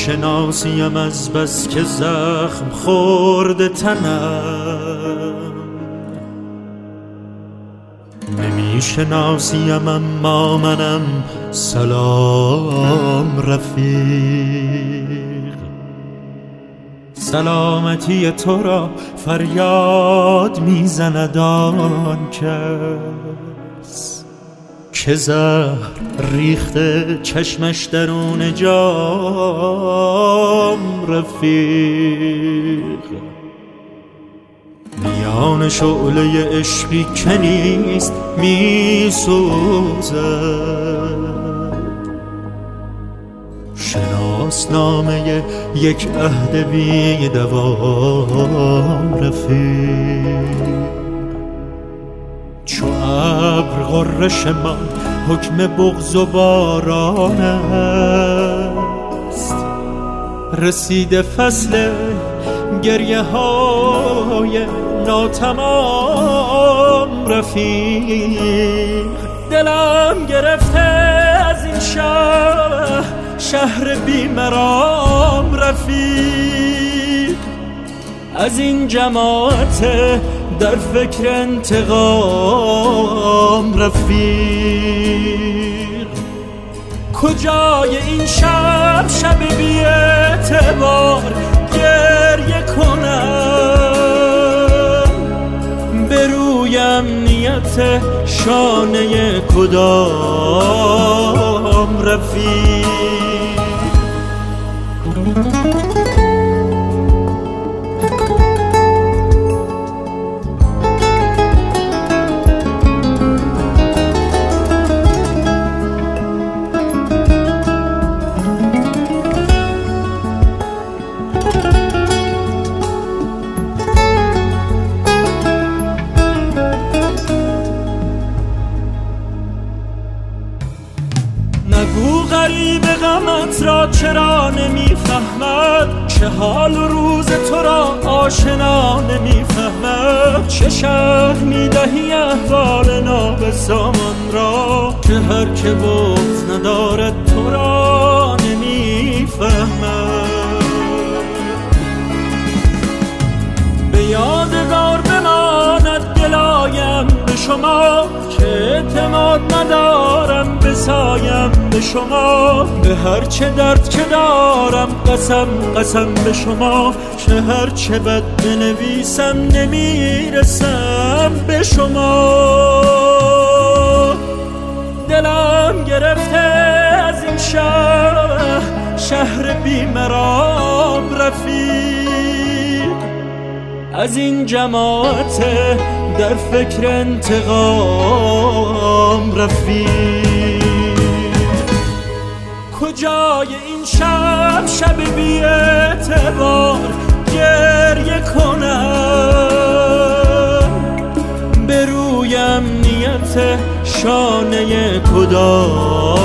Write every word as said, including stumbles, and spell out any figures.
شناسیم از بس که زخم خورده تنم، نمی شناسیم اما منم. سلام رفیق، سلامتی تو را فریاد میزند آن کس که زهر ریخته چشمش درون جام. رفیق میان شعله عشقی که نیست میسوزد، شناسنامه یک عهد بی دوام. رفیق چو ابر غرش من حکم بغض و باران است، رسیده فصل گریه های ناتمام. رفیق دلم گرفته از این شهر، شهر بیمرام. رفیق از این جماعت در فکر انتقام. رفیق کجای این شب، شب بی اعتبار گریه کنم، به روی امنیت شانه کدام. رفیق نگو غریب غمت را چرا نمیفهمد، چه حال و روز تو را آشنا نمیفهمد. چه شرح میدهی احوال نابسامان را، که هر که بغض ندارد تو را نمیفهمد. به یادگار بماند دلایم به شما، که اعتماد ندارم بسایم به شما. به هر چه درد که دارم قسم قسم به شما، که هر چه بد بنویسم نمیرسم به شما. دلم گرفته از این شهر، شهر بیمرام. رفیق از این جماعت در فکر انتقام. رفیق کجای این شب، شب بی اعتبار گریه کنم، به روی امنیت شانه کدام.